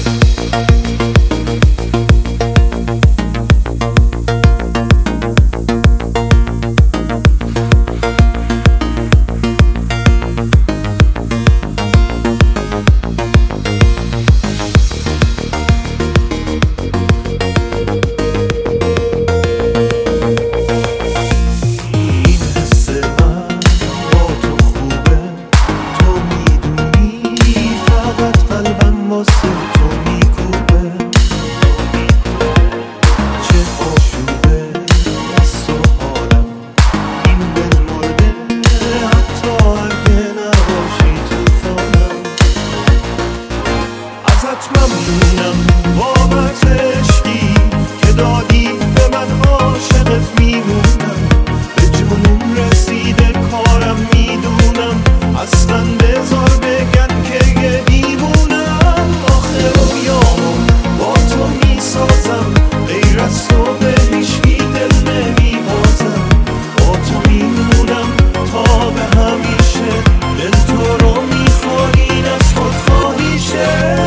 ممنونم بابت عشقی که دادی به من، عاشقت میمونم. به جنون رسیده کارم میدونم، اصلا بذار بگن که یه دیوونم. آخه رویامو با تو میسازم، غیر از تو به هیچکی دل نمیبازم. با تو میمونم تا به همیشه، دل تو رو میخواد از خودخواهیشه.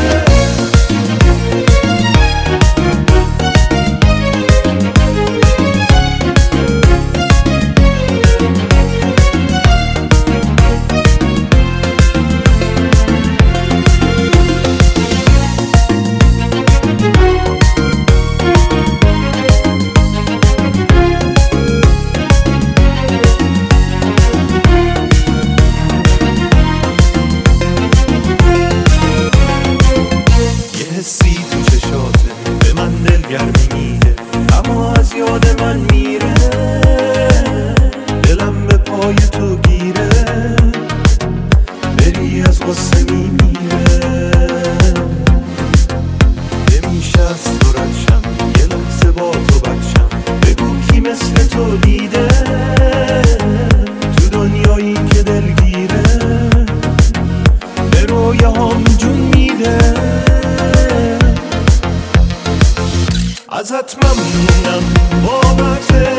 حسی تو چشاته به من دلگرمی میده، اما از یاد من میره. دلم به پای تو گیره، بری از غصه میمیره. نمیشه از تو ردشم، یه لحظه با تو بچم. بگو کی مثل تو دیده تو دنیایی که دلگیره، به رویاهام جون میده. ازت ممنونم بابت